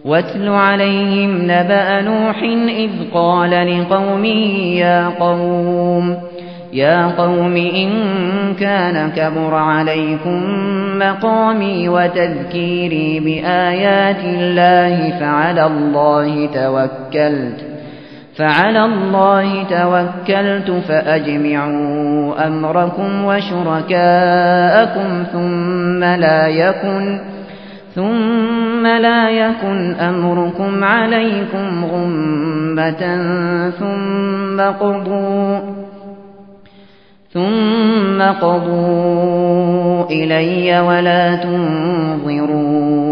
واتل عليهم نبأ نوح إذ قال لقومه يا قوم إن كان كبر عليكم مقامي وتذكيري بآيات الله فعلى الله توكلت فأجمعوا أمركم وشركاءكم ثم لا يكن أمركم عليكم غمة ثم قضوا إلي ولا تنظرون